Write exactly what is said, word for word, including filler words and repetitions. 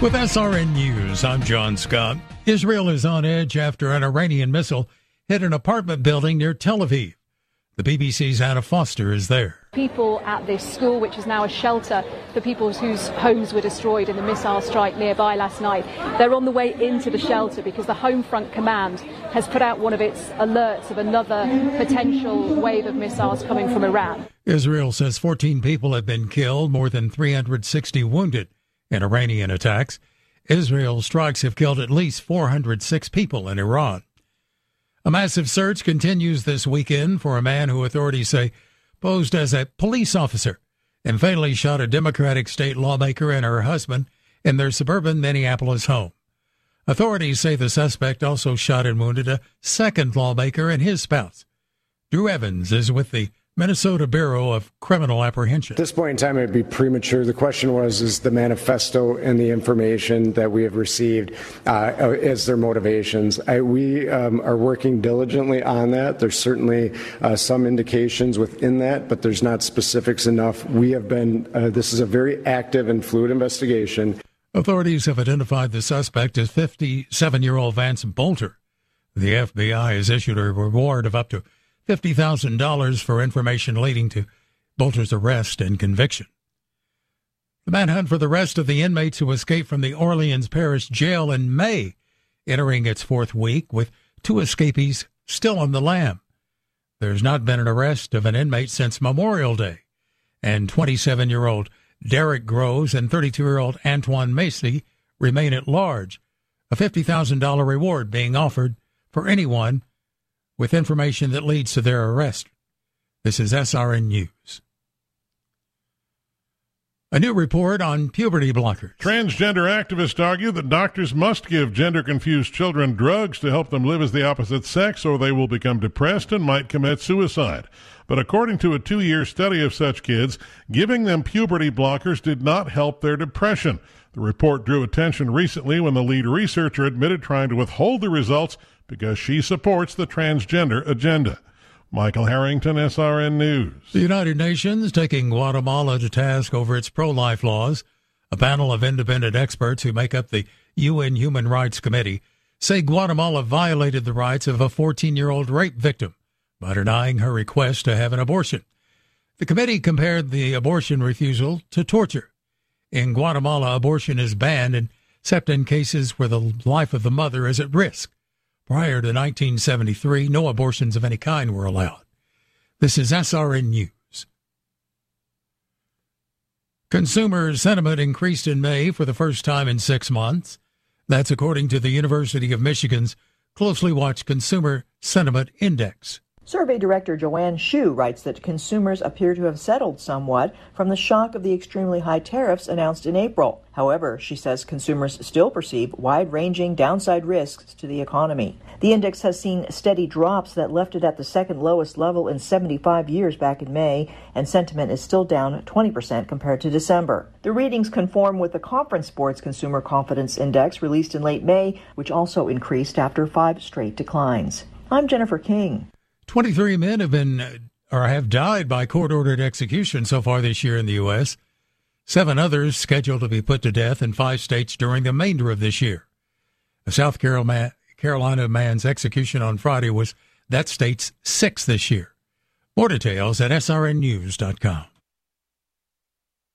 With S R N News, I'm John Scott. Israel is on edge after an Iranian missile hit an apartment building near Tel Aviv. The B B C's Anna Foster is there. People at this school, which is now a shelter for people whose homes were destroyed in the missile strike nearby last night, they're on the way into the shelter because the Home Front Command has put out one of its alerts of another potential wave of missiles coming from Iran. Israel says fourteen people have been killed, more than three hundred sixty wounded in Iranian attacks. Israel's strikes have killed at least four hundred six people in Iran. A massive search continues this weekend for a man who authorities say posed as a police officer and fatally shot a Democratic state lawmaker and her husband in their suburban Minneapolis home. Authorities say the suspect also shot and wounded a second lawmaker and his spouse. Drew Evans is with the Minnesota Bureau of Criminal Apprehension. At this point in time, it would be premature. The question was, is the manifesto and the information that we have received uh, as their motivations? I, we um, are working diligently on that. There's certainly uh, some indications within that, but there's not specifics enough. We have been, uh, this is a very active and fluid investigation. Authorities have identified the suspect as fifty-seven-year-old Vance Bolter. The F B I has issued a reward of up to fifty thousand dollars for information leading to Bolter's arrest and conviction. The manhunt for the rest of the inmates who escaped from the Orleans Parish Jail in May, entering its fourth week, with two escapees still on the lam. There's not been an arrest of an inmate since Memorial Day, and twenty-seven-year-old Derek Groves and thirty-two-year-old Antoine Macy remain at large, a fifty thousand dollars reward being offered for anyone with information that leads to their arrest. This is S R N News. A new report on puberty blockers. Transgender activists argue that doctors must give gender-confused children drugs to help them live as the opposite sex, or they will become depressed and might commit suicide. But according to a two-year study of such kids, giving them puberty blockers did not help their depression. The report drew attention recently when the lead researcher admitted trying to withhold the results because she supports the transgender agenda. Michael Harrington, S R N News. The United Nations taking Guatemala to task over its pro-life laws. A panel of independent experts who make up the U N Human Rights Committee say Guatemala violated the rights of a fourteen-year-old rape victim by denying her request to have an abortion. The committee compared the abortion refusal to torture. In Guatemala, abortion is banned except in cases where the life of the mother is at risk. Prior to nineteen seventy-three, no abortions of any kind were allowed. This is S R N News. Consumer sentiment increased in May for the first time in six months. That's according to the University of Michigan's Closely Watched Consumer Sentiment Index. Survey Director Joanne Shu writes that consumers appear to have settled somewhat from the shock of the extremely high tariffs announced in April. However, she says consumers still perceive wide-ranging downside risks to the economy. The index has seen steady drops that left it at the second lowest level in seventy-five years back in May, and sentiment is still down twenty percent compared to December. The readings conform with the Conference Board's Consumer Confidence Index released in late May, which also increased after five straight declines. I'm Jennifer King. twenty-three men have been or have died by court-ordered execution so far this year in the U S Seven others scheduled to be put to death in five states during the remainder of this year. A South Carolina man's execution on Friday was that state's sixth this year. More details at S R N news dot com.